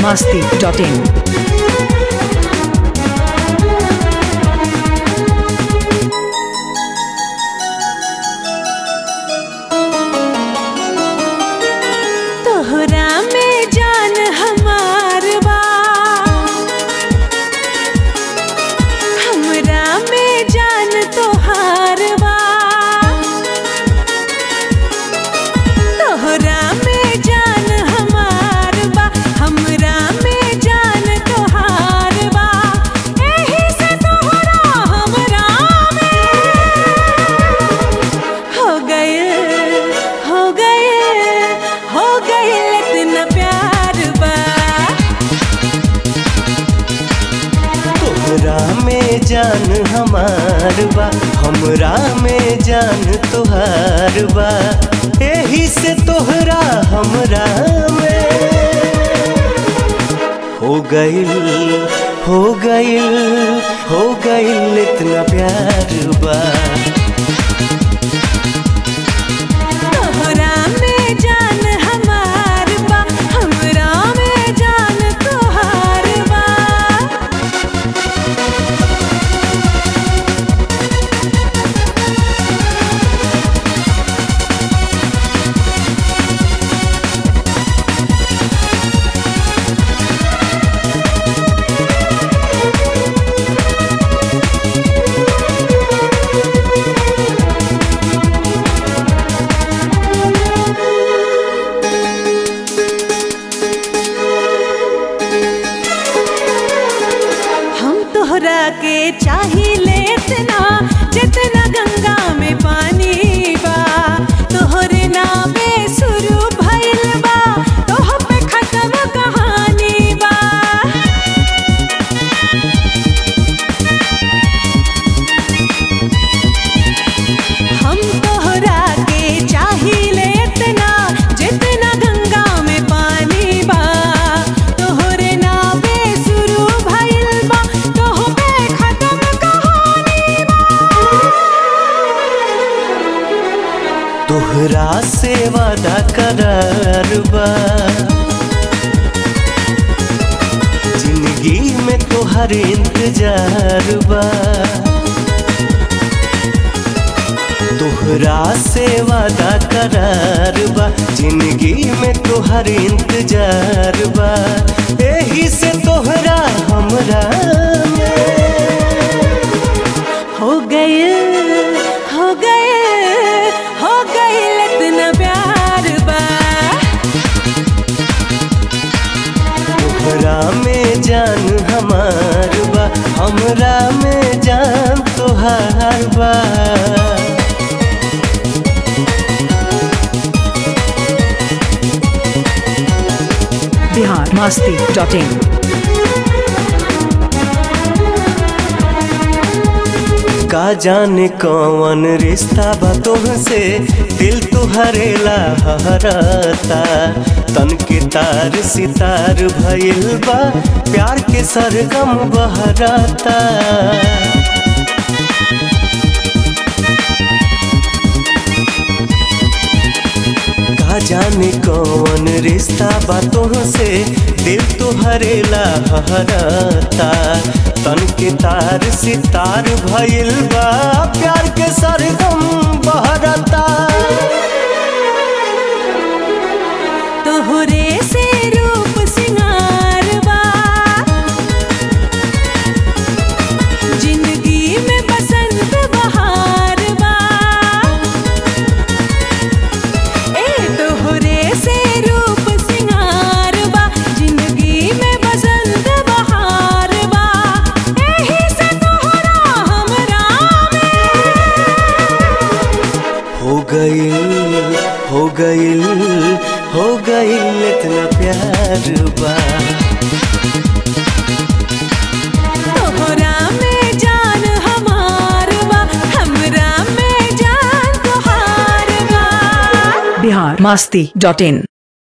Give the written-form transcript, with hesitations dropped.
biharmasti.in। तोहरा में जान हमार बा, हमरा में जान तोहार बा। तोहरा में जान हमार बा, हमरा में जान तोहार बा। एही से तोहरा हमरा में हो गइल इतना प्यार बा। तोहरा में जान हमार बा, हमरा में जान तोहार बा। एही से तोहरा हमरा में हो गइल इतना प्यार बा। तोहरा में जान हमार बा, हमरा में जान तोहार बा। हम तोहरा के चाहिले इतना जितना गंगा में पानी बा। तोहरे नामे शुरू भइल बा, तोह पे खत्म कहानी बा। हम तोहरा के चाहिले इतना जितना गंगा में पानी बा। तोहरे नामे शुरू भइल बा, तोह पे खत्म कहानी बा। तोहरा से वादा करार बा, जिंदगी में तोहर इंतजार बा। तोहरा से वादा करार बा, जिंदगी में तोहर इंतजार बा। एही से तोहरा हमरा में हो गइल इतना प्यार बा। तोहरा में जान हमार बा, हमरा में जान तोहार बा। biharmasti.in। का जाने कौन रिश्ता बा तुमसे, दिल तुहरेला हराता। तन के तार सितार भइल बा, प्यार के सरगम बहराता। का जाने कौन रिश्ता बा तुमसे, दिल तुहरेला हराता। तन के तार सितार भइल बा, प्यार के सरगम बहराता। तोहरे से रूप सिंगार बा, जिंदगी में बसंत बहार बा। तोहरे से रूप सिंगार बा, जिंदगी में बसंत बहार बा। एही से तोहरा हमरा में हो गइल इतना प्यार बा। तोहरा में जान हमार बा, हमरा में जान तोहार बा। biharmasti.in।